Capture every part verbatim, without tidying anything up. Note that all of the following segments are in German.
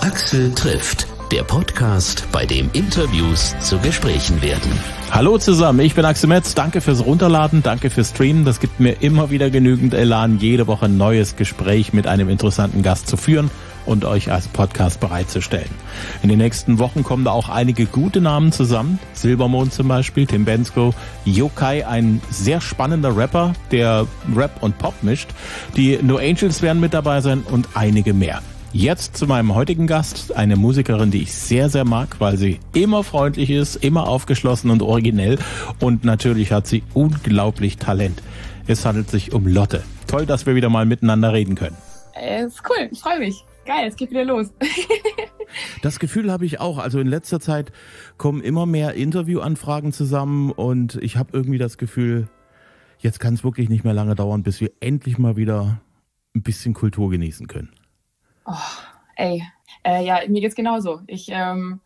Axel trifft, der Podcast, bei dem Interviews zu Gesprächen werden. Hallo zusammen, ich bin Axel Metz. Danke fürs Runterladen, danke fürs Streamen. Das gibt mir immer wieder genügend Elan, jede Woche ein neues Gespräch mit einem interessanten Gast zu führen und euch als Podcast bereitzustellen. In den nächsten Wochen kommen da auch einige gute Namen zusammen. Silbermond zum Beispiel, Tim Bendzko, Yokai, ein sehr spannender Rapper, der Rap und Pop mischt. Die No Angels werden mit dabei sein und einige mehr. Jetzt zu meinem heutigen Gast, eine Musikerin, die ich sehr, sehr mag, weil sie immer freundlich ist, immer aufgeschlossen und originell und natürlich hat sie unglaublich Talent. Es handelt sich um Lotte. Toll, dass wir wieder mal miteinander reden können. Äh, ist cool, ich freue mich. Geil, es geht wieder los. Das Gefühl habe ich auch. Also in letzter Zeit kommen immer mehr Interviewanfragen zusammen und ich habe irgendwie das Gefühl, jetzt kann es wirklich nicht mehr lange dauern, bis wir endlich mal wieder ein bisschen Kultur genießen können. Oh, ey, äh, ja, mir geht's genauso. Ich, ähm,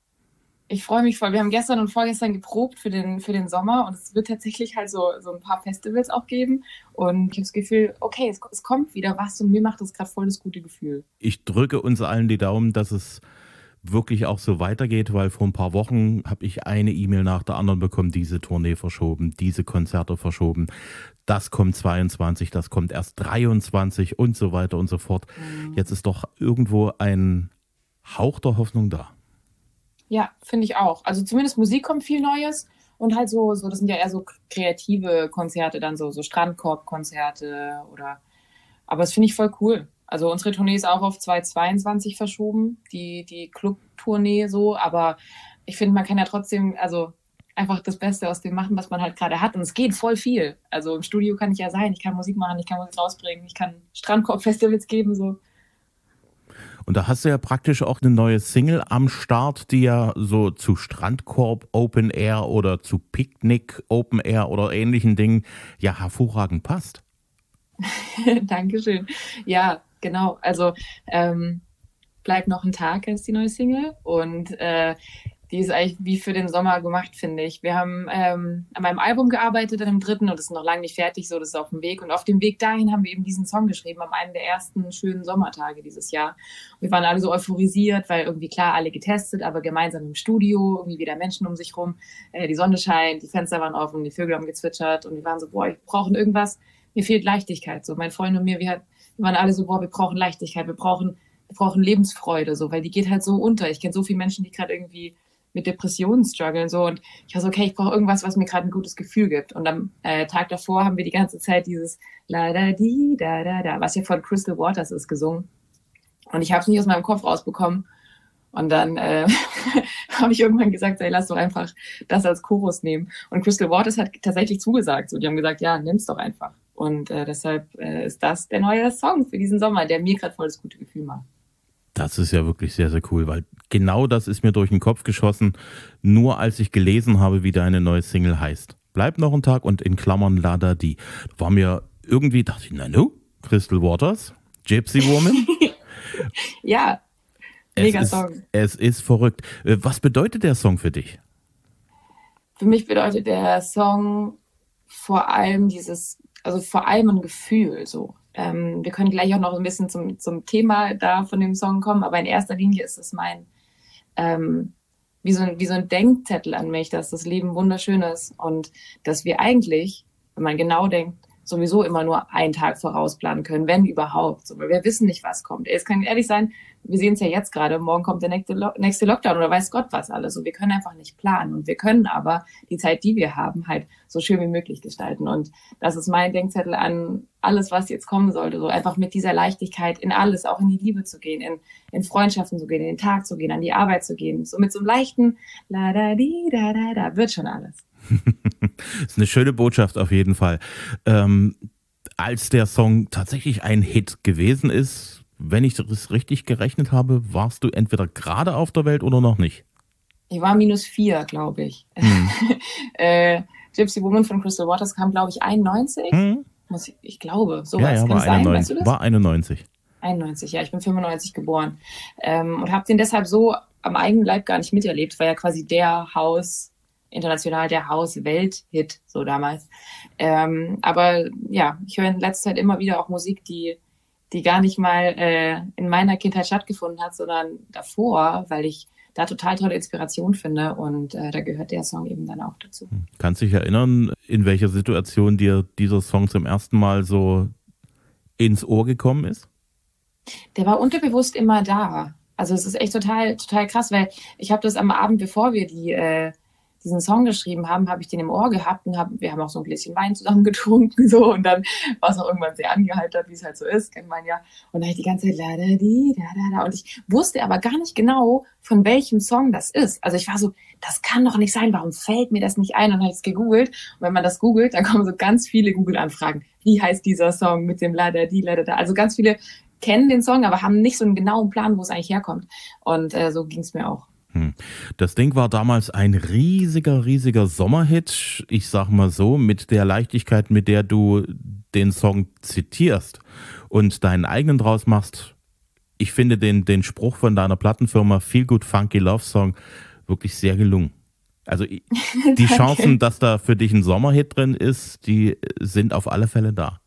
ich freue mich voll. Wir haben gestern und vorgestern geprobt für den, für den Sommer und es wird tatsächlich halt so, so ein paar Festivals auch geben. Und ich habe das Gefühl, okay, es, es kommt wieder was und mir macht das gerade voll das gute Gefühl. Ich drücke uns allen die Daumen, dass es wirklich auch so weitergeht, weil vor ein paar Wochen habe ich eine E-Mail nach der anderen bekommen, diese Tournee verschoben, diese Konzerte verschoben. Das kommt zweiundzwanzig, das kommt erst dreiundzwanzig und so weiter und so fort. Mhm. Jetzt ist doch irgendwo ein Hauch der Hoffnung da. Ja, finde ich auch. Also zumindest Musik kommt viel Neues und halt so, so das sind ja eher so kreative Konzerte, dann so, so Strandkorb-Konzerte oder, aber das finde ich voll cool. Also unsere Tournee ist auch auf zweitausendzweiundzwanzig verschoben, die, die Club-Tournee so, aber ich finde, man kann ja trotzdem, also einfach das Beste aus dem machen, was man halt gerade hat und es geht voll viel. Also im Studio kann ich ja sein, ich kann Musik machen, ich kann Musik rausbringen, ich kann Strandkorb-Festivals geben, so. Und da hast du ja praktisch auch eine neue Single am Start, die ja so zu Strandkorb Open Air oder zu Picknick Open Air oder ähnlichen Dingen ja hervorragend passt. Dankeschön. Ja, genau. Also ähm, Bleib noch ein Tag ist die neue Single und äh, die ist eigentlich wie für den Sommer gemacht, finde ich. Wir haben ähm, an meinem Album gearbeitet, an dem dritten, und das ist noch lange nicht fertig, so, das ist auf dem Weg. Und auf dem Weg dahin haben wir eben diesen Song geschrieben, am einen der ersten schönen Sommertage dieses Jahr. Und wir waren alle so euphorisiert, weil irgendwie klar, alle getestet, aber gemeinsam im Studio, irgendwie wieder Menschen um sich rum. Äh, die Sonne scheint, die Fenster waren offen, die Vögel haben gezwitschert und wir waren so, boah, wir brauchen irgendwas. Mir fehlt Leichtigkeit. So, mein Freund und mir, wir, hat, wir waren alle so, boah, wir brauchen Leichtigkeit, wir brauchen, wir brauchen Lebensfreude, so, weil die geht halt so unter. Ich kenne so viele Menschen, die gerade irgendwie mit Depressionen strugglen, so, und ich war so, okay, ich brauche irgendwas, was mir gerade ein gutes Gefühl gibt. Und am äh, Tag davor haben wir die ganze Zeit dieses La da di da da da, was ja von Crystal Waters ist, gesungen. Und ich habe es nicht aus meinem Kopf rausbekommen. Und dann äh, habe ich irgendwann gesagt, ey, lass doch einfach das als Chorus nehmen. Und Crystal Waters hat tatsächlich zugesagt. So, die haben gesagt, ja, nimm's doch einfach. Und äh, deshalb äh, ist das der neue Song für diesen Sommer, der mir gerade voll das gute Gefühl macht. Das ist ja wirklich sehr, sehr cool, weil genau das ist mir durch den Kopf geschossen, nur als ich gelesen habe, wie deine neue Single heißt. Bleib noch ein Tag und in Klammern La Da Di. War mir irgendwie, dachte ich, na no, Crystal Waters, Gypsy Woman. Ja, mega es Song. Ist, es ist verrückt. Was bedeutet der Song für dich? Für mich bedeutet der Song vor allem dieses, also vor allem ein Gefühl, so. Ähm, wir können gleich auch noch ein bisschen zum, zum Thema da von dem Song kommen, aber in erster Linie ist es mein, ähm, wie so ein, wie so ein Denkzettel an mich, dass das Leben wunderschön ist und dass wir eigentlich, wenn man genau denkt, sowieso immer nur einen Tag vorausplanen können, wenn überhaupt. So, weil wir wissen nicht, was kommt. Es kann ehrlich sein, wir sehen es ja jetzt gerade, morgen kommt der nächste, Lo- nächste Lockdown oder weiß Gott was alles. Und wir können einfach nicht planen. Und wir können aber die Zeit, die wir haben, halt so schön wie möglich gestalten. Und das ist mein Denkzettel an alles, was jetzt kommen sollte. So einfach mit dieser Leichtigkeit in alles, auch in die Liebe zu gehen, in, in Freundschaften zu gehen, in den Tag zu gehen, an die Arbeit zu gehen. So mit so einem leichten La da di da da da wird schon alles. Das ist eine schöne Botschaft auf jeden Fall. Ähm, als der Song tatsächlich ein Hit gewesen ist, wenn ich das richtig gerechnet habe, warst du entweder gerade auf der Welt oder noch nicht? Ich war minus vier, glaube ich. Hm. äh, Gypsy Woman von Crystal Waters kam, glaube ich, einundneunzig. Hm. Muss ich, ich glaube, sowas. Ja, ja, kann war, es sein? einundneunzig, Weißt du das? war einundneunzig. einundneunzig, ja, ich bin fünfundneunzig geboren. Ähm, und habe den deshalb so am eigenen Leib gar nicht miterlebt, war ja quasi der Haus, international der Haus-Welt-Hit, so damals. Ähm, aber ja, ich höre in letzter Zeit immer wieder auch Musik, die die gar nicht mal äh, in meiner Kindheit stattgefunden hat, sondern davor, weil ich da total tolle Inspiration finde und äh, da gehört der Song eben dann auch dazu. Kannst du dich erinnern, in welcher Situation dir dieser Song zum ersten Mal so ins Ohr gekommen ist? Der war unterbewusst immer da. Also es ist echt total, total krass, weil ich habe das am Abend, bevor wir die, äh, diesen Song geschrieben haben, habe ich den im Ohr gehabt und hab, wir haben auch so ein Gläschen Wein zusammen getrunken so und dann war es auch irgendwann sehr angeheitert, wie es halt so ist, kennt man ja. Und dann habe ich die ganze Zeit la da di da da da und ich wusste aber gar nicht genau, von welchem Song das ist. Also ich war so, das kann doch nicht sein, warum fällt mir das nicht ein? Und dann habe ich es gegoogelt und wenn man das googelt, dann kommen so ganz viele Google-Anfragen. Wie heißt dieser Song mit dem la da di la da da? Also ganz viele kennen den Song, aber haben nicht so einen genauen Plan, wo es eigentlich herkommt. Und äh, so ging es mir auch. Das Ding war damals ein riesiger, riesiger Sommerhit. Ich sag mal so, mit der Leichtigkeit, mit der du den Song zitierst und deinen eigenen draus machst. Ich finde den, den Spruch von deiner Plattenfirma Feel Good Funky Love Song wirklich sehr gelungen. Also die Chancen, dass da für dich ein Sommerhit drin ist, die sind auf alle Fälle da.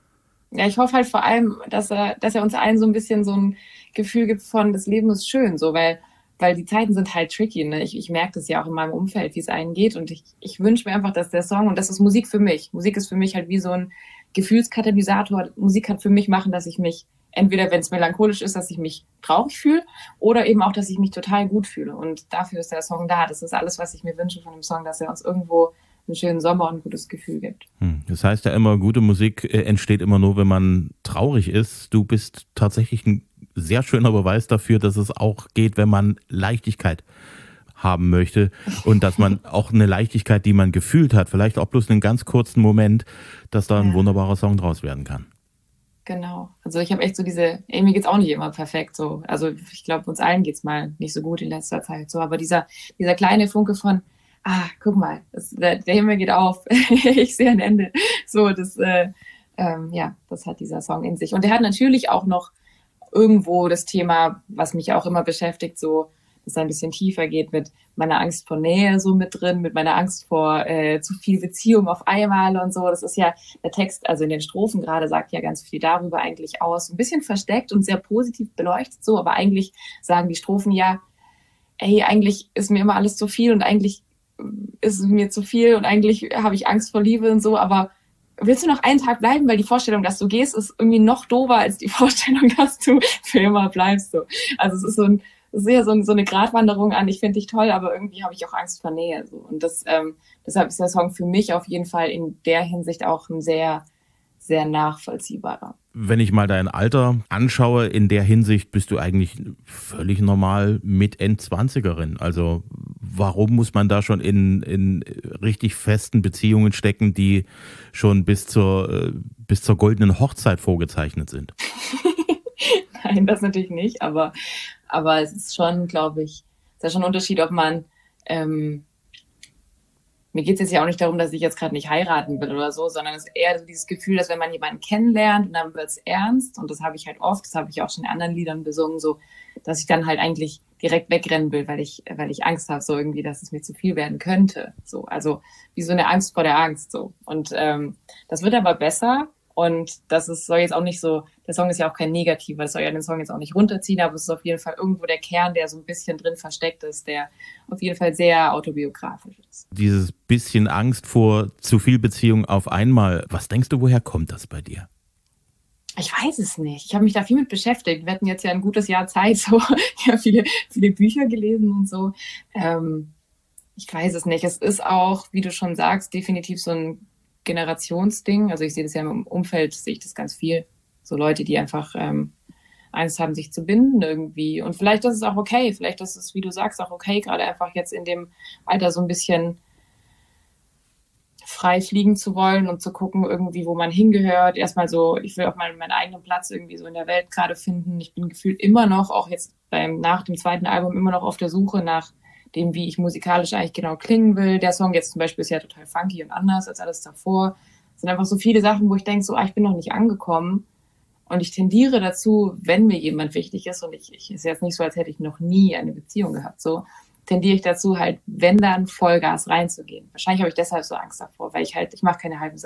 Ja, ich hoffe halt vor allem, dass er, dass er uns allen so ein bisschen so ein Gefühl gibt von, das Leben ist schön, so, weil Weil die Zeiten sind halt tricky, ne? Ich, ich merke das ja auch in meinem Umfeld, wie es einem geht. Und ich, ich wünsche mir einfach, dass der Song, und das ist Musik für mich. Musik ist für mich halt wie so ein Gefühlskatalysator. Musik kann für mich machen, dass ich mich, entweder wenn es melancholisch ist, dass ich mich traurig fühle, oder eben auch, dass ich mich total gut fühle. Und dafür ist der Song da. Das ist alles, was ich mir wünsche von dem Song, dass er uns irgendwo einen schönen Sommer und ein gutes Gefühl gibt. Das heißt ja immer, gute Musik entsteht immer nur, wenn man traurig ist. Du bist tatsächlich ein sehr schöner Beweis dafür, dass es auch geht, wenn man Leichtigkeit haben möchte und dass man auch eine Leichtigkeit, die man gefühlt hat, vielleicht auch bloß einen ganz kurzen Moment, dass da ein ja. wunderbarer Song draus werden kann. Genau. Also ich habe echt so diese, ey, mir geht's auch nicht immer perfekt so. Also ich glaube, uns allen geht's mal nicht so gut in letzter Zeit so. Aber dieser dieser kleine Funke von, ah, guck mal, das, der, der Himmel geht auf, ich sehe ein Ende. So, das, äh, ähm, ja, das hat dieser Song in sich. Und der hat natürlich auch noch irgendwo das Thema, was mich auch immer beschäftigt, so, dass es ein bisschen tiefer geht mit meiner Angst vor Nähe so mit drin, mit meiner Angst vor äh, zu viel Beziehung auf einmal und so. Das ist ja, der Text, also in den Strophen gerade, sagt ja ganz viel darüber eigentlich aus. Ein bisschen versteckt und sehr positiv beleuchtet so, aber eigentlich sagen die Strophen ja, ey, eigentlich ist mir immer alles zu viel und eigentlich ist es mir zu viel und eigentlich habe ich Angst vor Liebe und so, aber willst du noch einen Tag bleiben, weil die Vorstellung, dass du gehst, ist irgendwie noch doofer als die Vorstellung, dass du für immer bleibst. So. Also es ist so ein, es ist ja so, ein, so eine Gratwanderung an, ich finde dich toll, aber irgendwie habe ich auch Angst vor Nähe. So. Und das, ähm, deshalb ist der Song für mich auf jeden Fall in der Hinsicht auch ein sehr, sehr nachvollziehbarer. Wenn ich mal dein Alter anschaue, in der Hinsicht bist du eigentlich völlig normal mit Endzwanzigerin. Also warum muss man da schon in, in richtig festen Beziehungen stecken, die schon bis zur, bis zur goldenen Hochzeit vorgezeichnet sind? Nein, das natürlich nicht, aber, aber es ist schon, glaube ich, es ist ja schon ein Unterschied, ob man, ähm, mir geht es jetzt ja auch nicht darum, dass ich jetzt gerade nicht heiraten will oder so, sondern es ist eher so dieses Gefühl, dass wenn man jemanden kennenlernt und dann wird es ernst, und das habe ich halt oft, das habe ich auch schon in anderen Liedern besungen, so, dass ich dann halt eigentlich direkt wegrennen will, weil ich, weil ich Angst habe, so irgendwie, dass es mir zu viel werden könnte, so, also wie so eine Angst vor der Angst, so, und ähm, das wird aber besser. Und das ist, soll jetzt auch nicht so, der Song ist ja auch kein Negativer, das soll ja den Song jetzt auch nicht runterziehen, aber es ist auf jeden Fall irgendwo der Kern, der so ein bisschen drin versteckt ist, der auf jeden Fall sehr autobiografisch ist. Dieses bisschen Angst vor zu viel Beziehung auf einmal, was denkst du, woher kommt das bei dir? Ich weiß es nicht. Ich habe mich da viel mit beschäftigt. Wir hatten jetzt ja ein gutes Jahr Zeit, so, ich habe viele, viele Bücher gelesen und so. Ähm, ich weiß es nicht. Es ist auch, wie du schon sagst, definitiv so ein Generationsding. Also ich sehe das ja im Umfeld, sehe ich das ganz viel. So Leute, die einfach ähm, Angst haben, sich zu binden irgendwie. Und vielleicht ist es auch okay. Vielleicht ist es, wie du sagst, auch okay, gerade einfach jetzt in dem Alter so ein bisschen frei fliegen zu wollen und zu gucken irgendwie, wo man hingehört. Erstmal so, ich will auch mal meinen eigenen Platz irgendwie so in der Welt gerade finden. Ich bin gefühlt immer noch, auch jetzt beim nach dem zweiten Album, immer noch auf der Suche nach dem, wie ich musikalisch eigentlich genau klingen will. Der Song jetzt zum Beispiel ist ja total funky und anders als alles davor. Es sind einfach so viele Sachen, wo ich denke, so, ah, ich bin noch nicht angekommen. Und ich tendiere dazu, wenn mir jemand wichtig ist, und ich, ich ist jetzt nicht so, als hätte ich noch nie eine Beziehung gehabt, so, tendiere ich dazu, halt, wenn dann Vollgas reinzugehen. Wahrscheinlich habe ich deshalb so Angst davor, weil ich halt, ich mache keine halben Sachen.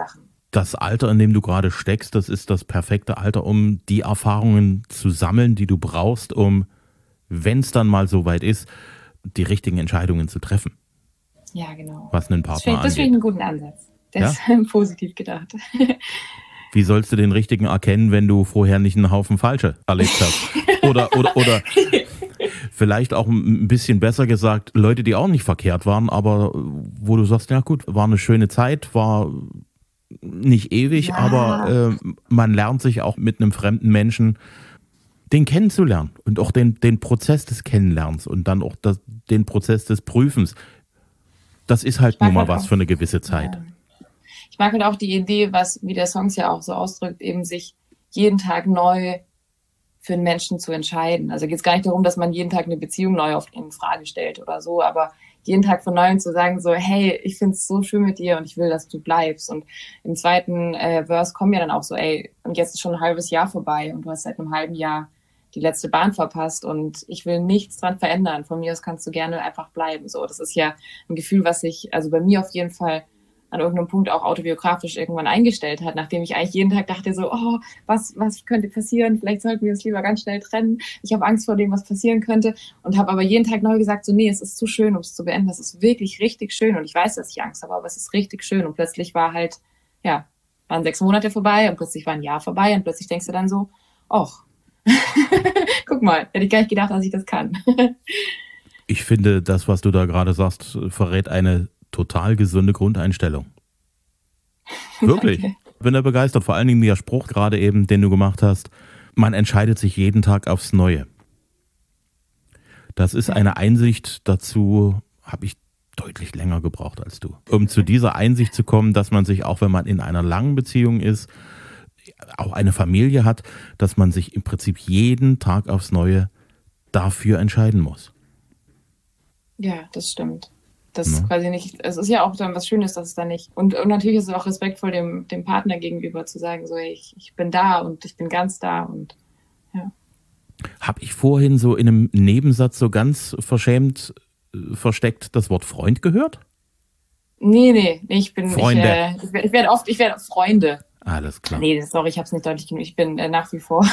Das Alter, in dem du gerade steckst, das ist das perfekte Alter, um die Erfahrungen zu sammeln, die du brauchst, um, wenn es dann mal so weit ist, die richtigen Entscheidungen zu treffen. Ja, genau. Was einen Partner angeht. Das finde ich einen guten Ansatz. Das Ja? ist positiv gedacht. Wie sollst du den richtigen erkennen, wenn du vorher nicht einen Haufen falsche erlebt hast? Oder, oder, oder vielleicht auch ein bisschen besser gesagt, Leute, die auch nicht verkehrt waren, aber wo du sagst, ja gut, war eine schöne Zeit, war nicht ewig, Ja. aber äh, man lernt sich auch mit einem fremden Menschen den kennenzulernen und auch den, den Prozess des Kennenlernens und dann auch das, den Prozess des Prüfens. Das ist halt Ich mag nun mal halt was auch- für eine gewisse Zeit. Ja. Ich mag halt auch die Idee, was, wie der Song es ja auch so ausdrückt, eben sich jeden Tag neu für einen Menschen zu entscheiden. Also geht es gar nicht darum, dass man jeden Tag eine Beziehung neu auf in Frage stellt oder so, aber jeden Tag von Neuem zu sagen so, hey, ich finde es so schön mit dir und ich will, dass du bleibst. Und im zweiten äh, Verse kommen ja dann auch so, ey, und jetzt ist schon ein halbes Jahr vorbei und du hast seit einem halben Jahr die letzte Bahn verpasst und ich will nichts dran verändern. Von mir aus kannst du gerne einfach bleiben. So, das ist ja ein Gefühl, was sich also bei mir auf jeden Fall an irgendeinem Punkt auch autobiografisch irgendwann eingestellt hat, nachdem ich eigentlich jeden Tag dachte so, oh, was was könnte passieren? Vielleicht sollten wir uns lieber ganz schnell trennen. Ich habe Angst vor dem, was passieren könnte und habe aber jeden Tag neu gesagt so, nee, es ist zu schön, um es zu beenden. Es ist wirklich richtig schön und ich weiß, dass ich Angst habe, aber es ist richtig schön und plötzlich war halt, ja, waren sechs Monate vorbei und plötzlich war ein Jahr vorbei und plötzlich denkst du dann so, och, guck mal, hätte ich gar nicht gedacht, dass ich das kann. Ich finde, das, was du da gerade sagst, verrät eine total gesunde Grundeinstellung. Wirklich. Danke. Bin da begeistert. Vor allen Dingen der Spruch gerade eben, den du gemacht hast. Man entscheidet sich jeden Tag aufs Neue. Das ist eine Einsicht, dazu habe ich deutlich länger gebraucht als du. Um zu dieser Einsicht zu kommen, dass man sich, auch wenn man in einer langen Beziehung ist, auch eine Familie hat, dass man sich im Prinzip jeden Tag aufs Neue dafür entscheiden muss. Ja, das stimmt. Das Ne? ist quasi nicht, es ist ja auch dann was Schönes, dass es dann nicht, und, und natürlich ist es auch respektvoll dem, dem Partner gegenüber zu sagen, so, hey, ich, ich bin da und ich bin ganz da und Habe ich vorhin so in einem Nebensatz so ganz verschämt äh, versteckt das Wort Freund gehört? nee, nee, nee, ich bin, Freunde. ich, äh, ich, werde- ich werde oft, ich werde Freunde. Alles klar. Nee, sorry, ich habe es nicht deutlich genug. Ich bin äh, nach wie vor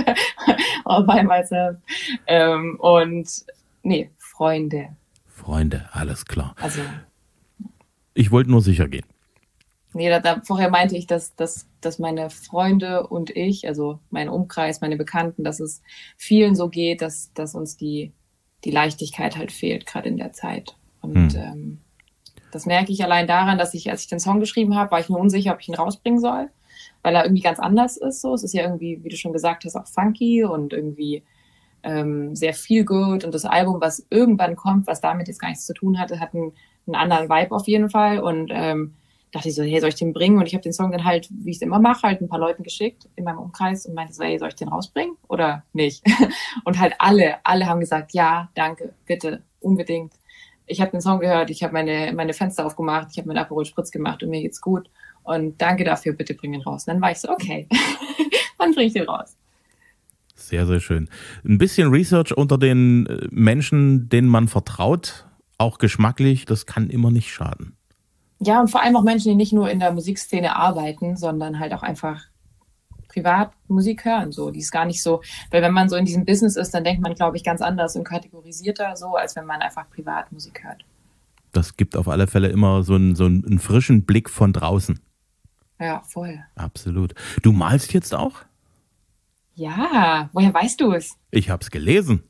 bei myself. Ähm, und nee, Freunde. Freunde, alles klar. Also, Ich wollte nur sicher gehen. nee, da, da, vorher meinte ich, dass, dass, dass meine Freunde und ich, also mein Umkreis, meine Bekannten, dass es vielen so geht, dass, dass uns die, die Leichtigkeit halt fehlt, gerade in der Zeit. Und Hm. ähm, das merke ich allein daran, dass ich, als ich den Song geschrieben habe, war ich mir unsicher, ob ich ihn rausbringen soll, weil er irgendwie ganz anders ist. So, es ist ja irgendwie, wie du schon gesagt hast, auch funky und irgendwie ähm, sehr feel good. Und das Album, was irgendwann kommt, was damit jetzt gar nichts zu tun hatte, hat einen, einen anderen Vibe auf jeden Fall. Und ähm, dachte ich so, hey, soll ich den bringen? Und ich habe den Song dann halt, wie ich es immer mache, halt ein paar Leuten geschickt in meinem Umkreis und meinte so, hey, soll ich den rausbringen oder nicht? Und halt alle, alle haben gesagt, ja, danke, bitte, unbedingt. Ich habe den Song gehört, ich habe meine, meine Fenster aufgemacht, ich habe meinen Aperol Spritz gemacht und mir geht's gut. Und danke dafür, bitte bring ihn raus. Und dann war ich so, okay, dann bring ich den raus. Sehr, sehr schön. Ein bisschen Research unter den äh, Menschen, denen man vertraut, auch geschmacklich, das kann immer nicht schaden. Ja, und vor allem auch Menschen, die nicht nur in der Musikszene arbeiten, sondern halt auch einfach privat Musik hören. So, die ist gar nicht so, weil wenn man so in diesem Business ist, dann denkt man, glaube ich, ganz anders und kategorisierter so, als wenn man einfach privat Musik hört. Das gibt auf alle Fälle immer so einen, so einen, einen frischen Blick von draußen. Ja, voll. Absolut. Du malst jetzt auch? Ja, woher weißt du es? Ich habe es gelesen.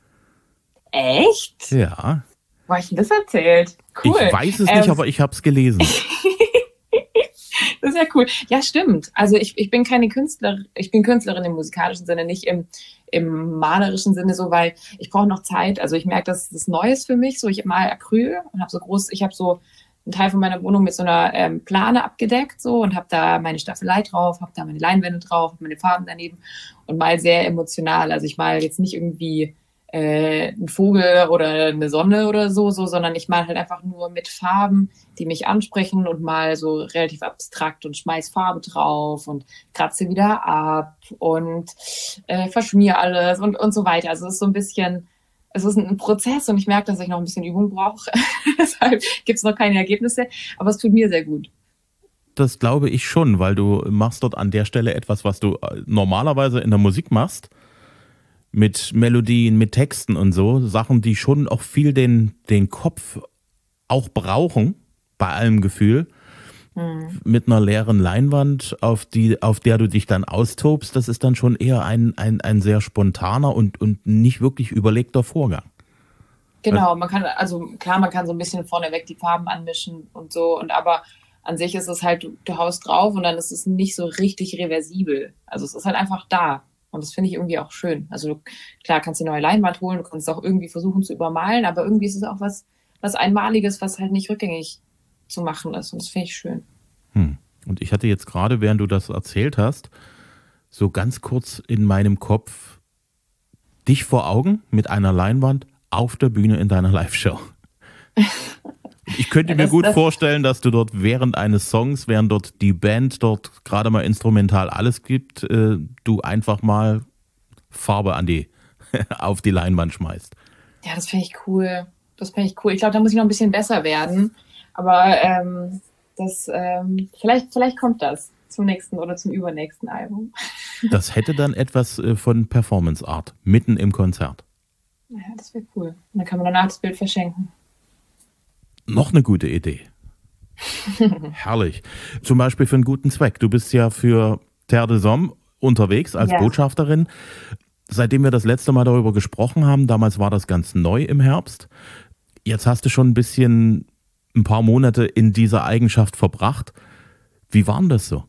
Echt? Ja. Wo hab ich denn das erzählt? Cool. Ich weiß es Ähm, nicht, aber ich habe es gelesen. Das ist ja cool. Ja, stimmt. Also ich, ich bin keine Künstlerin, ich bin Künstlerin im musikalischen Sinne, nicht im, im malerischen Sinne so, weil ich brauche noch Zeit. Also ich merke, das ist Neues für mich. So, ich mal Acryl und habe so groß, ich habe so einen Teil von meiner Wohnung mit so einer ähm, Plane abgedeckt so und habe da meine Staffelei drauf, habe da meine Leinwände drauf, hab meine Farben daneben und mal sehr emotional. Also ich mal jetzt nicht irgendwie äh, einen Vogel oder eine Sonne oder so, so, sondern ich mal halt einfach nur mit Farben, die mich ansprechen und mal so relativ abstrakt und schmeiß Farbe drauf und kratze wieder ab und äh, verschmier alles und, und so weiter. Also es ist so ein bisschen, es ist ein Prozess und ich merke, dass ich noch ein bisschen Übung brauche. Deshalb gibt es noch keine Ergebnisse, aber es tut mir sehr gut. das glaube ich schon, weil du machst dort an der Stelle etwas, was du normalerweise in der Musik machst, mit Melodien, mit Texten und so, Sachen, die schon auch viel den, den Kopf auch brauchen, bei allem Gefühl, mhm. mit einer leeren Leinwand, auf die, auf der du dich dann austobst, das ist dann schon eher ein, ein, ein sehr spontaner und, und nicht wirklich überlegter Vorgang. Genau, man kann, also klar, man kann so ein bisschen vorneweg die Farben anmischen und so, und aber an sich ist es halt, du, du haust drauf und dann ist es nicht so richtig reversibel. Also es ist halt einfach da. Und das finde ich irgendwie auch schön. Also du, klar, kannst du eine neue Leinwand holen, du kannst auch irgendwie versuchen zu übermalen, aber irgendwie ist es auch was, was Einmaliges, was halt nicht rückgängig zu machen ist. Und das finde ich schön. Hm. Und ich hatte jetzt gerade, während du das erzählt hast, so ganz kurz in meinem Kopf dich vor Augen mit einer Leinwand auf der Bühne in deiner Live-Show. Ich könnte ja, das, mir gut das vorstellen, dass du dort während eines Songs, während dort die Band dort gerade mal instrumental alles gibt, äh, du einfach mal Farbe an die, auf die Leinwand schmeißt. Ja, das fände ich cool. Das fände ich cool. Ich glaube, da muss ich noch ein bisschen besser werden. Aber ähm, das, ähm, vielleicht, vielleicht kommt das zum nächsten oder zum übernächsten Album. Das hätte dann etwas von Performance Art, mitten im Konzert. Ja, das wäre cool. Und dann kann man danach das Bild verschenken. Noch eine gute Idee. Herrlich. Zum Beispiel für einen guten Zweck. Du bist ja für Terre des Hommes unterwegs als ja. Botschafterin. Seitdem wir das letzte Mal darüber gesprochen haben, damals war das ganz neu im Herbst. Jetzt hast du schon ein bisschen, ein paar Monate in dieser Eigenschaft verbracht. Wie war denn das so?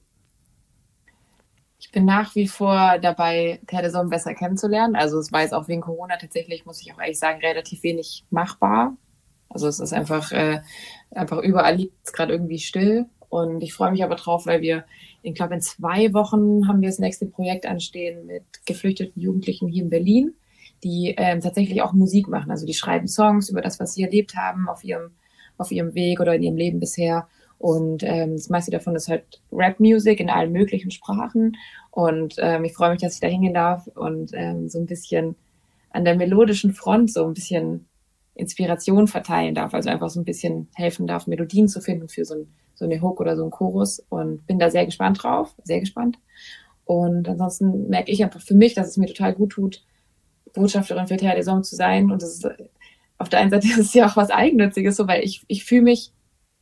Ich bin nach wie vor dabei, Terre des Hommes besser kennenzulernen. Also es war jetzt auch wegen Corona tatsächlich, muss ich auch ehrlich sagen, relativ wenig machbar. Also es ist einfach, äh, einfach überall liegt es gerade irgendwie still. Und ich freue mich aber drauf, weil wir, ich glaube, in zwei Wochen haben wir das nächste Projekt anstehen mit geflüchteten Jugendlichen hier in Berlin, die ähm, tatsächlich auch Musik machen. Also die schreiben Songs über das, was sie erlebt haben auf ihrem, auf ihrem Weg oder in ihrem Leben bisher. Und ähm, das meiste davon ist halt Rap-Music in allen möglichen Sprachen. Und ähm, ich freue mich, dass ich da hingehen darf und ähm, so ein bisschen an der melodischen Front so ein bisschen Inspiration verteilen darf, also einfach so ein bisschen helfen darf, Melodien zu finden für so, ein, so eine Hook oder so einen Chorus, und bin da sehr gespannt drauf, sehr gespannt. Und ansonsten merke ich einfach für mich, dass es mir total gut tut, Botschafterin für Terre des Hommes zu sein, und das ist, auf der einen Seite ist es ja auch was Eigennütziges, so, weil ich, ich fühle mich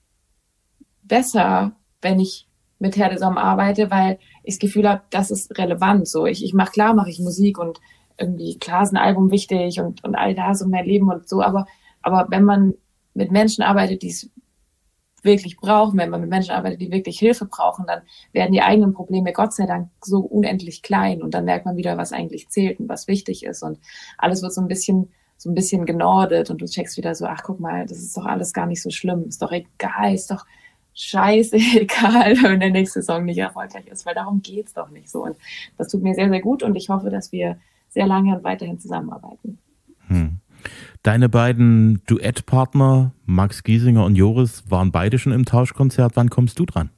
besser, wenn ich mit Terre des Hommes arbeite, weil ich das Gefühl habe, das ist relevant, so, ich, ich mache, klar mache ich Musik und irgendwie, klar ist ein Album wichtig und, und all das und mein Leben und so, aber, aber wenn man mit Menschen arbeitet, die es wirklich brauchen, wenn man mit Menschen arbeitet, die wirklich Hilfe brauchen, dann werden die eigenen Probleme Gott sei Dank so unendlich klein, und dann merkt man wieder, was eigentlich zählt und was wichtig ist, und alles wird so ein bisschen, so ein bisschen genordet, und du checkst wieder so, ach guck mal, das ist doch alles gar nicht so schlimm, ist doch egal, ist doch scheiße egal, wenn der nächste Song nicht erfolgreich ist, weil darum geht's doch nicht so, und das tut mir sehr, sehr gut, und ich hoffe, dass wir sehr lange und weiterhin zusammenarbeiten. Hm. Deine beiden Duettpartner, Max Giesinger und Joris, waren beide schon im Tauschkonzert. Wann kommst du dran?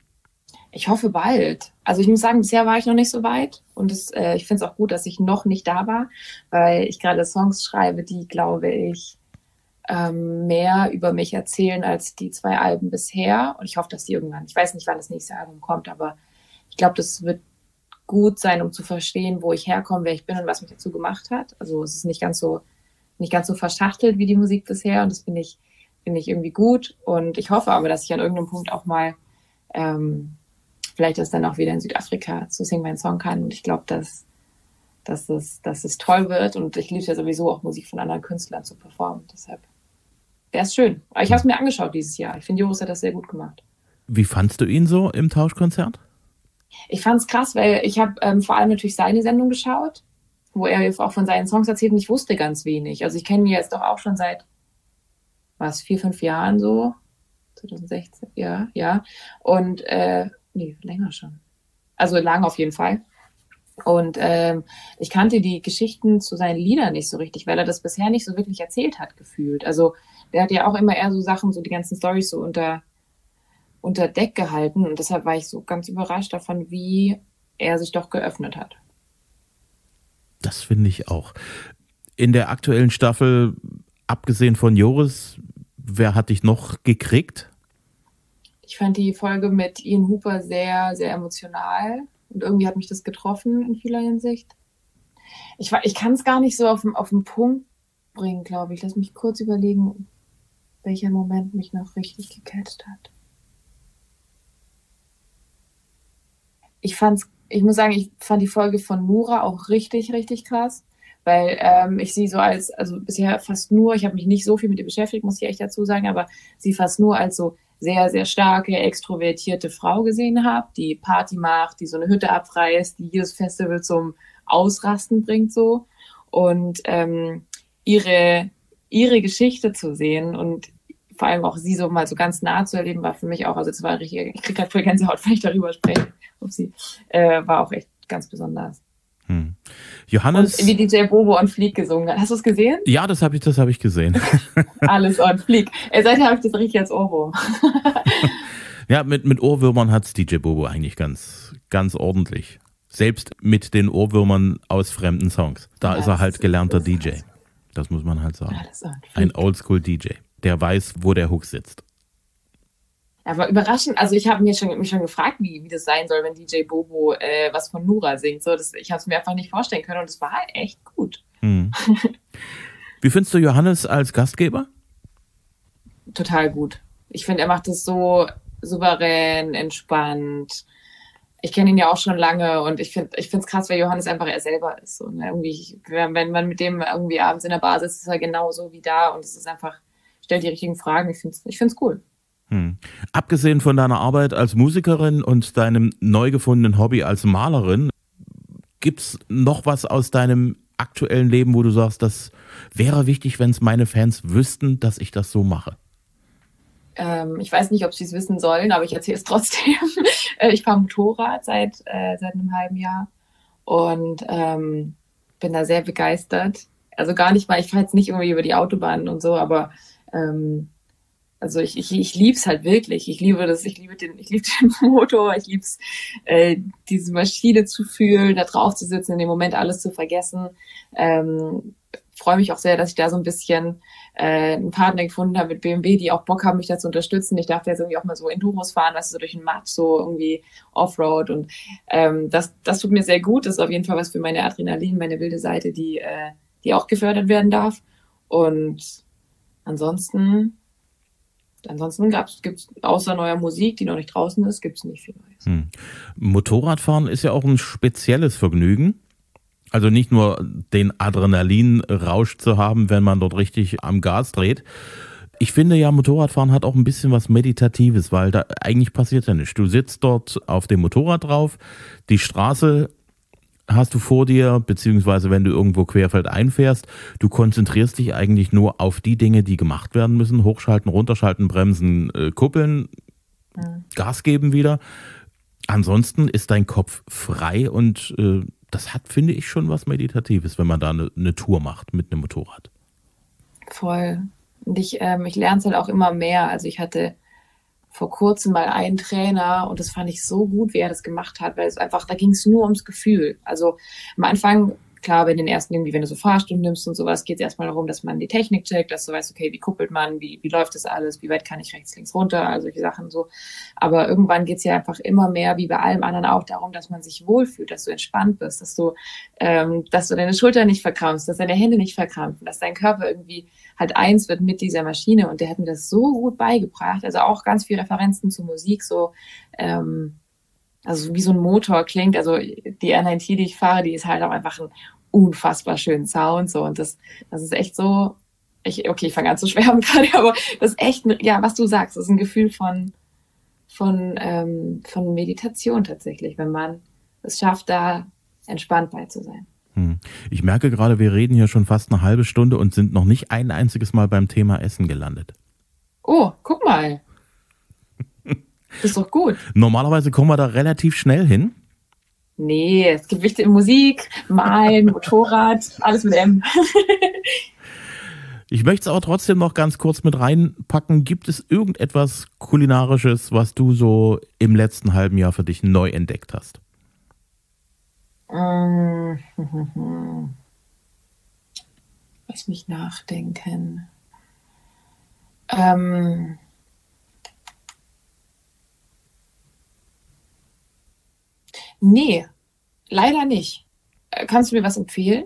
Ich hoffe bald. Also ich muss sagen, bisher war ich noch nicht so weit, und das, äh, ich finde es auch gut, dass ich noch nicht da war, weil ich gerade Songs schreibe, die, glaube ich, ähm, mehr über mich erzählen als die zwei Alben bisher, und ich hoffe, dass die irgendwann, ich weiß nicht, wann das nächste Album kommt, aber ich glaube, das wird gut sein, um zu verstehen, wo ich herkomme, wer ich bin und was mich dazu gemacht hat. Also es ist nicht ganz so, nicht ganz so verschachtelt wie die Musik bisher, und das finde ich, finde ich irgendwie gut, und ich hoffe aber, dass ich an irgendeinem Punkt auch mal ähm, vielleicht das dann auch wieder in Südafrika zu Sing Mein Song kann, und ich glaube, dass, dass, es, dass es toll wird, und ich liebe ja sowieso auch Musik von anderen Künstlern zu performen, deshalb wäre es schön. Aber ich habe es mir angeschaut dieses Jahr. Ich finde, Joris hat das sehr gut gemacht. Wie fandst du ihn so im Tauschkonzert? Ich fand es krass, weil ich habe ähm, vor allem natürlich seine Sendung geschaut, wo er auch von seinen Songs erzählt, und ich wusste ganz wenig. Also ich kenne ihn jetzt doch auch schon seit, was, vier, fünf Jahren so, zwanzig sechzehn, ja, ja. Und, äh, nee, länger schon. Also lang auf jeden Fall. Und ähm, ich kannte die Geschichten zu seinen Liedern nicht so richtig, weil er das bisher nicht so wirklich erzählt hat, gefühlt. Also der hat ja auch immer eher so Sachen, so die ganzen Storys so unter unter Deck gehalten, und deshalb war ich so ganz überrascht davon, wie er sich doch geöffnet hat. Das finde ich auch. In der aktuellen Staffel, abgesehen von Joris, wer hat dich noch gekriegt? Ich fand die Folge mit Ian Hooper sehr, sehr emotional und irgendwie hat mich das getroffen in vieler Hinsicht. Ich, ich kann es gar nicht so auf, auf den Punkt bringen, glaube ich. Lass mich kurz überlegen, welcher Moment mich noch richtig gecatcht hat. Ich fand's, ich muss sagen, ich fand die Folge von Nura auch richtig, richtig krass, weil ähm, ich sie so als, also bisher fast nur, ich habe mich nicht so viel mit ihr beschäftigt, muss ich echt dazu sagen, aber sie fast nur als so sehr, sehr starke, extrovertierte Frau gesehen habe, die Party macht, die so eine Hütte abreißt, die jedes Festival zum Ausrasten bringt so. Und ähm, ihre, ihre Geschichte zu sehen und vor allem auch sie so mal so ganz nah zu erleben, war für mich auch, also das war richtig, ich kriege gerade voll Gänsehaut, wenn ich darüber spreche. Upsi, äh, war auch echt ganz besonders. Hm. Johannes. Und wie D J Bobo on Fleek gesungen hat. Hast du es gesehen? Ja, das habe ich, das habe ich gesehen. Alles on Fleek. Äh, seither habe ich das richtig als Ohrwurm. Ja, mit, mit Ohrwürmern hat's D J Bobo eigentlich ganz, ganz ordentlich. Selbst mit den Ohrwürmern aus fremden Songs. Da ja, ist er halt ist gelernter D J. Das muss man halt sagen. Ein Oldschool-D J, der weiß, wo der Hook sitzt. Aber überraschend, also ich habe mir schon, mich schon gefragt, wie, wie das sein soll, wenn D J Bobo äh, was von Nura singt. So, das, ich habe es mir einfach nicht vorstellen können und es war halt echt gut. Hm. Wie findest du Johannes als Gastgeber? Total gut. Ich finde, er macht das so souverän, entspannt. Ich kenne ihn ja auch schon lange und ich finde ich finde es krass, weil Johannes einfach er selber ist. Und irgendwie, wenn man mit dem irgendwie abends in der Bar sitzt, ist er genauso wie da und es ist einfach, stellt die richtigen Fragen. Ich finde es ich find's cool. Hm. Abgesehen von deiner Arbeit als Musikerin und deinem neu gefundenen Hobby als Malerin, gibt's noch was aus deinem aktuellen Leben, wo du sagst, das wäre wichtig, wenn es meine Fans wüssten, dass ich das so mache? Ähm, ich weiß nicht, ob sie es wissen sollen, aber ich erzähle es trotzdem. Ich fahre Motorrad seit, äh, seit einem halben Jahr und ähm, bin da sehr begeistert. Also gar nicht mal, ich fahre jetzt nicht irgendwie über die Autobahn und so, aber ähm, also ich, ich, ich liebe es halt wirklich. Ich liebe das, ich liebe den, ich liebe den Motor, ich liebe es, äh, diese Maschine zu fühlen, da drauf zu sitzen, in dem Moment alles zu vergessen. Ähm, freue mich auch sehr, dass ich da so ein bisschen äh, einen Partner gefunden habe mit B M W, die auch Bock haben, mich da zu unterstützen. Ich darf jetzt irgendwie auch mal so Enduros fahren, weißt du, so durch den Matsch, so irgendwie Offroad und ähm, das, das tut mir sehr gut. Das ist auf jeden Fall was für meine Adrenalin, meine wilde Seite, die, äh, die auch gefördert werden darf. Und ansonsten Ansonsten gibt es außer neuer Musik, die noch nicht draußen ist, gibt es nicht viel Neues. Hm. Motorradfahren ist ja auch ein spezielles Vergnügen. Also nicht nur den Adrenalinrausch zu haben, wenn man dort richtig am Gas dreht. Ich finde ja, Motorradfahren hat auch ein bisschen was Meditatives, weil da eigentlich passiert ja nichts. Du sitzt dort auf dem Motorrad drauf, die Straße hast du vor dir, beziehungsweise wenn du irgendwo querfeldein fährst, du konzentrierst dich eigentlich nur auf die Dinge, die gemacht werden müssen. Hochschalten, runterschalten, bremsen, äh, kuppeln, mhm. Gas geben wieder. Ansonsten ist dein Kopf frei und äh, das hat, finde ich, schon was Meditatives, wenn man da eine, eine Tour macht mit einem Motorrad. Voll. Und ich, ähm, ich lerne es halt auch immer mehr. Also ich hatte vor kurzem mal einen Trainer und das fand ich so gut, wie er das gemacht hat, weil es einfach, da ging es nur ums Gefühl. Also am Anfang, klar, bei den ersten irgendwie, wenn du so Fahrstunden nimmst und sowas, geht es erstmal darum, dass man die Technik checkt, dass du weißt, okay, wie kuppelt man, wie, wie läuft das alles, wie weit kann ich rechts, links, runter, also solche Sachen so. Aber irgendwann geht es ja einfach immer mehr, wie bei allem anderen auch, darum, dass man sich wohlfühlt, dass du entspannt bist, dass du, ähm, dass du deine Schulter nicht verkrampfst, dass deine Hände nicht verkrampfen, dass dein Körper irgendwie halt eins wird mit dieser Maschine und der hat mir das so gut beigebracht, also auch ganz viele Referenzen zur Musik, so ähm, also wie so ein Motor klingt, also die R neun T, die ich fahre, die ist halt auch einfach ein unfassbar schönen Sound, so, und das, das ist echt so, ich, okay, ich fange an zu schwärmen gerade, aber das ist echt, ja, was du sagst, das ist ein Gefühl von, von, ähm, von Meditation tatsächlich, wenn man es schafft, da entspannt bei zu sein. Hm. Ich merke gerade, wir reden hier schon fast eine halbe Stunde und sind noch nicht ein einziges Mal beim Thema Essen gelandet. Oh, guck mal. Das ist doch gut. Normalerweise kommen wir da relativ schnell hin. Nee, es gibt wichtige Musik, Malen, Motorrad, alles mit M. Ich möchte es aber trotzdem noch ganz kurz mit reinpacken. Gibt es irgendetwas Kulinarisches, was du so im letzten halben Jahr für dich neu entdeckt hast? Lass mich nachdenken. Ähm, Nee, leider nicht. Kannst du mir was empfehlen?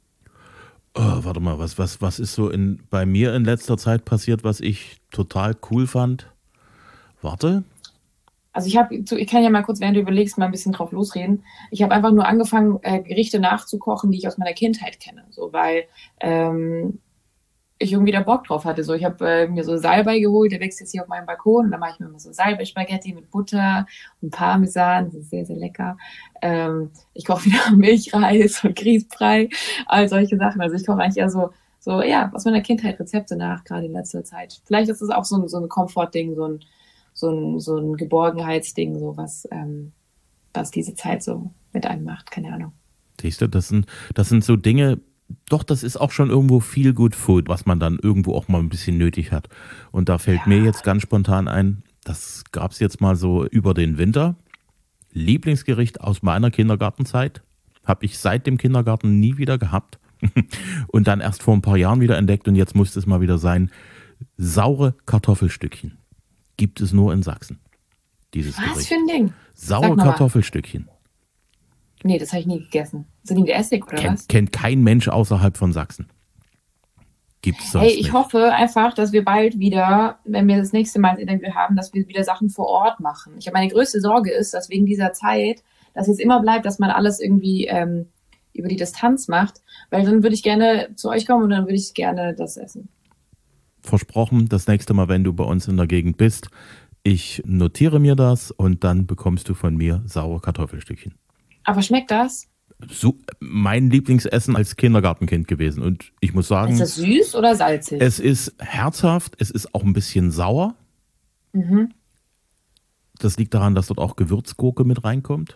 Oh, warte mal, was, was, was ist so in, bei mir in letzter Zeit passiert, was ich total cool fand? Warte. Also ich habe, ich kann ja mal kurz, während du überlegst, mal ein bisschen drauf losreden. Ich habe einfach nur angefangen, äh, Gerichte nachzukochen, die ich aus meiner Kindheit kenne. So, weil ähm, ich irgendwie da Bock drauf hatte. So, ich habe äh, mir so Salbei geholt, der wächst jetzt hier auf meinem Balkon. Und dann mache ich mir immer so Salbei-Spaghetti mit Butter und Parmesan. Das ist sehr, sehr lecker. Ähm, ich koche wieder Milchreis und Grießbrei, all solche Sachen. Also ich koche eigentlich eher so, so ja, aus meiner Kindheit Rezepte nach, gerade in letzter Zeit. Vielleicht ist es auch so ein, so ein Komfort-Ding, so ein, so ein, so ein Geborgenheitsding, so was, ähm, was diese Zeit so mit einem macht. Keine Ahnung. Siehst du, das sind, das sind so Dinge, doch, das ist auch schon irgendwo viel Good Food, was man dann irgendwo auch mal ein bisschen nötig hat. Und da fällt ja. mir jetzt ganz spontan ein, das gab es jetzt mal so über den Winter. Lieblingsgericht aus meiner Kindergartenzeit. Habe ich seit dem Kindergarten nie wieder gehabt. Und dann erst vor ein paar Jahren wieder entdeckt und jetzt musste es mal wieder sein. Saure Kartoffelstückchen. Gibt es nur in Sachsen. Dieses Was Gericht. für ein Ding? Saure Kartoffelstückchen. Nee, das habe ich nie gegessen. Sind die mit Essig oder Kennt, was? kennt kein Mensch außerhalb von Sachsen. Gibt's sonst Hey, ich nicht. hoffe einfach, dass wir bald wieder, wenn wir das nächste Mal ein Interview haben, dass wir wieder Sachen vor Ort machen. Ich habe meine größte Sorge ist, dass wegen dieser Zeit, dass jetzt immer bleibt, dass man alles irgendwie ähm, über die Distanz macht, weil dann würde ich gerne zu euch kommen und dann würde ich gerne das essen. Versprochen, das nächste Mal, wenn du bei uns in der Gegend bist, ich notiere mir das und dann bekommst du von mir saure Kartoffelstückchen. Aber schmeckt das? So, mein Lieblingsessen als Kindergartenkind gewesen. Und ich muss sagen, ist das süß oder salzig? Es ist herzhaft, es ist auch ein bisschen sauer. Mhm. Das liegt daran, dass dort auch Gewürzgurke mit reinkommt.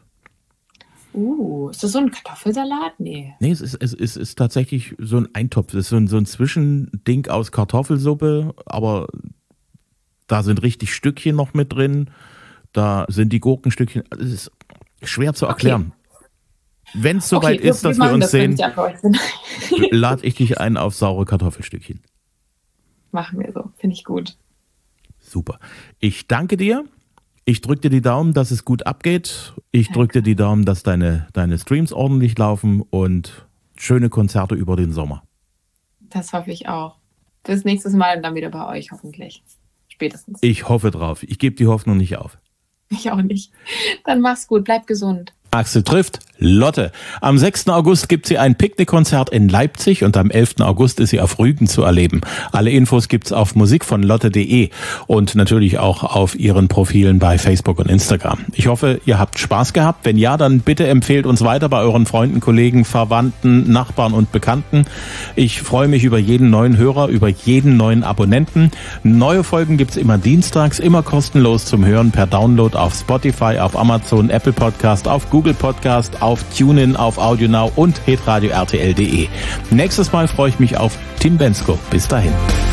Uh, ist das so ein Kartoffelsalat? Nee. Nee, es ist, es ist, es ist tatsächlich so ein Eintopf. Es ist so ein, so ein Zwischending aus Kartoffelsuppe, aber da sind richtig Stückchen noch mit drin. Da sind die Gurkenstückchen. Es ist schwer zu erklären. Okay. Wenn es soweit okay, ist, wir, dass wir wir uns das, sehen, ich lade ich dich ein auf saure Kartoffelstückchen. Machen wir so, finde ich gut. Super. Ich danke dir. Ich drücke dir die Daumen, dass es gut abgeht. Ich drücke dir die Daumen, dass deine, deine Streams ordentlich laufen und schöne Konzerte über den Sommer. Das hoffe ich auch. Bis nächstes Mal und dann wieder bei euch hoffentlich. Spätestens. Ich hoffe drauf. Ich gebe die Hoffnung nicht auf. Ich auch nicht. Dann mach's gut, bleib gesund. Axel trifft Lotte. Am sechsten August gibt sie ein Picknickkonzert in Leipzig und am elften August ist sie auf Rügen zu erleben. Alle Infos gibt's auf musik von lotte punkt de und natürlich auch auf ihren Profilen bei Facebook und Instagram. Ich hoffe, ihr habt Spaß gehabt. Wenn ja, dann bitte empfehlt uns weiter bei euren Freunden, Kollegen, Verwandten, Nachbarn und Bekannten. Ich freue mich über jeden neuen Hörer, über jeden neuen Abonnenten. Neue Folgen gibt's immer dienstags, immer kostenlos zum Hören per Download auf Spotify, auf Amazon, Apple Podcast, auf Google Podcast, auf TuneIn, auf AudioNow und hitradio R T L punkt de. Nächstes Mal freue ich mich auf Tim Bensko. Bis dahin.